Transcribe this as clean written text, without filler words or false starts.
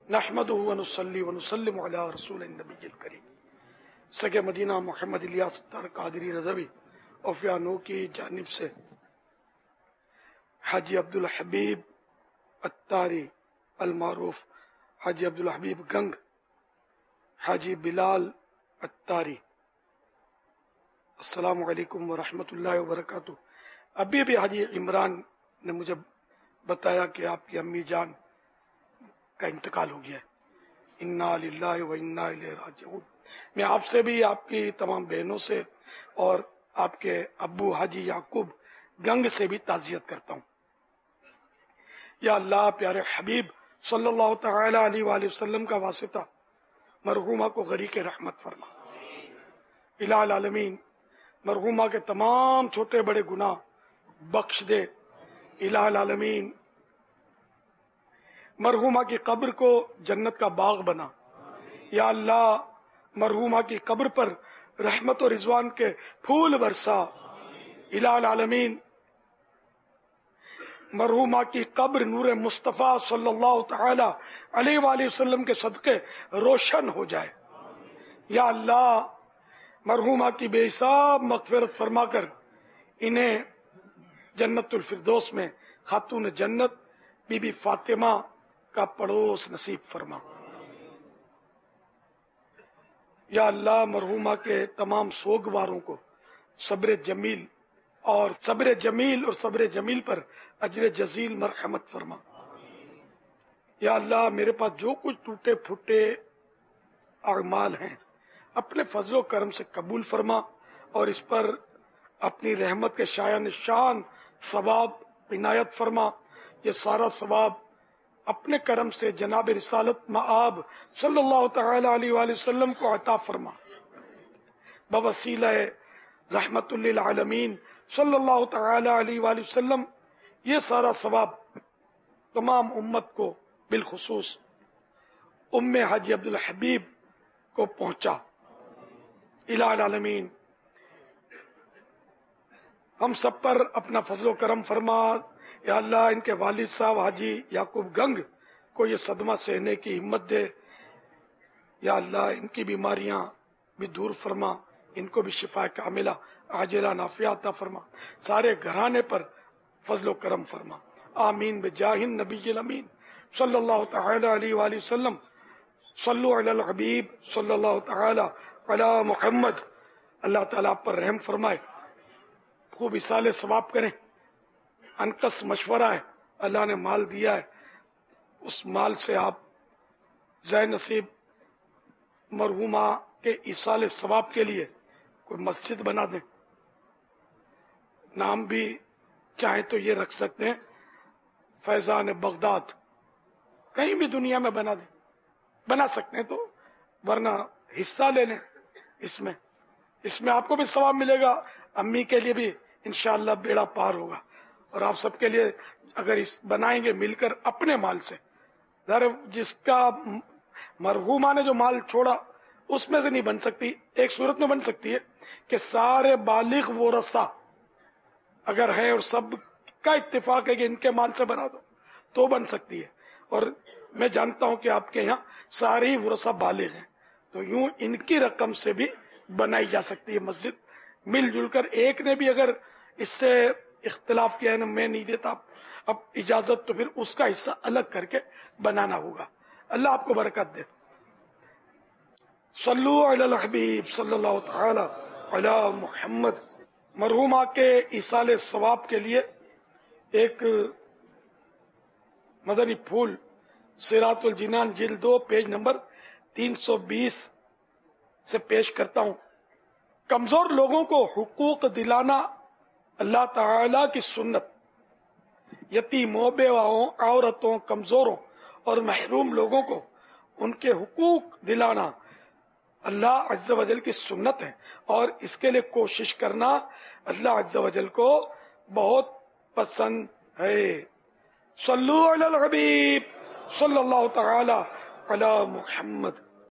نحمدہ ونصلی ونسلم علی رسول النبی الکریم سگے مدینہ محمد الیاس اتار قادری رضوی اوفیانو کی جانب سے حاجی عبدالحبیب اتاری المعروف حاجی عبدالحبیب گنگ، حاجی بلال اتاری، السلام علیکم ورحمۃ اللہ وبرکاتہ۔ ابھی حاجی عمران نے مجھے بتایا کہ آپ کی امی جان کا انتقال ہو گیا ہے، انا للہ و انا الیہ راجعون۔ میں آپ سے بھی، آپ کی تمام بہنوں سے اور آپ کے ابو حاجی یعقوب گنگ سے بھی تعزیت کرتا ہوں۔ یا اللہ، پیارے حبیب صلی اللہ تعالی علیہ وآلہ وسلم کا واسطہ مرحومہ کو غریق رحمت فرما۔ الہ العالمین مرحومہ کے تمام چھوٹے بڑے گناہ بخش دے۔ الہ العالمین مرحومہ کی قبر کو جنت کا باغ بنا۔ یا اللہ، مرحومہ کی قبر پر رحمت و رضوان کے پھول برسا۔ الہ العالمین مرحومہ کی قبر نور مصطفیٰ صلی اللہ تعالی علیہ وآلہ وسلم کے صدقے روشن ہو جائے۔ یا اللہ، مرحومہ کی بے حساب مغفرت فرما کر انہیں جنت الفردوس میں خاتون جنت بی بی فاطمہ کا پڑوس نصیب فرما۔ یا اللہ، مرحومہ کے تمام سوگواروں کو صبر جمیل اور صبر جمیل پر اجر جزیل مرحمت فرما۔ یا اللہ، میرے پاس جو کچھ ٹوٹے پھوٹے اعمال ہیں اپنے فضل و کرم سے قبول فرما اور اس پر اپنی رحمت کے شایان شان ثواب عنایت فرما۔ یہ سارا ثواب اپنے کرم سے جناب رسالت مآب صلی اللہ تعالی علیہ وآلہ وسلم کو عطا فرما۔ بوسیلہ رحمت للعالمین صلی اللہ تعالی علیہ وآلہ وسلم یہ سارا ثواب تمام امت کو، بالخصوص ام حاجی عبدالحبیب کو پہنچا۔ الہ العالمین ہم سب پر اپنا فضل و کرم فرما۔ یا اللہ، ان کے والد صاحب حاجی یعقوب گنگ کو یہ صدمہ سہنے کی ہمت دے۔ یا اللہ، ان کی بیماریاں بھی دور فرما، ان کو بھی شفا کاملہ عاجلہ نافعہ عطا فرما، سارے گھرانے پر فضل و کرم فرما۔ آمین بجاہ النبی الامین صلی اللہ تعالی علیہ وآلہ وسلم۔ صلو علی الحبیب صلی اللہ تعالی علی محمد۔ اللہ تعالیٰ آپ پر رحم فرمائے، خوب اصالے ثواب کریں۔ انکس مشورہ ہے، اللہ نے مال دیا ہے، اس مال سے آپ ذہ نصیب مرحومہ کے ایصال ثواب کے لیے کوئی مسجد بنا دیں۔ نام بھی چاہیں تو یہ رکھ سکتے ہیں، فیضان بغداد، کہیں بھی دنیا میں بنا سکتے ہیں تو، ورنہ حصہ لے لیں اس میں آپ کو بھی ثواب ملے گا، امی کے لیے بھی انشاءاللہ بیڑا پار ہوگا، اور آپ سب کے لیے اگر اس بنائیں گے مل کر اپنے مال سے۔ جس کا مرحومہ نے جو مال چھوڑا اس میں سے نہیں بن سکتی، ایک صورت میں بن سکتی ہے کہ سارے بالغ ورثہ اگر ہے اور سب کا اتفاق ہے کہ ان کے مال سے بنا دو تو بن سکتی ہے، اور میں جانتا ہوں کہ آپ کے یہاں سارے ورثہ بالغ ہیں، تو یوں ان کی رقم سے بھی بنائی جا سکتی ہے مسجد، مل جل کر۔ ایک نے بھی اگر اس سے اختلاف کیا ہے نا، میں نہیں دیتا اب اجازت، تو پھر اس کا حصہ الگ کر کے بنانا ہوگا۔ اللہ آپ کو برکت دے۔ صلو علی الحبیب صلی اللہ تعالی علی محمد۔ مرحومہ کے ایصال ثواب کے لیے ایک مدنی پھول صراط الجنان جلد 2 پیج نمبر 320 سے پیش کرتا ہوں۔ کمزور لوگوں کو حقوق دلانا اللہ تعالی کی سنت، یتیموں، بیواؤں، عورتوں، کمزوروں اور محروم لوگوں کو ان کے حقوق دلانا اللہ عز و جل کی سنت ہے، اور اس کے لیے کوشش کرنا اللہ عز و جل کو بہت پسند ہے۔ صلو علی الحبیب صلی اللہ تعالی علی محمد۔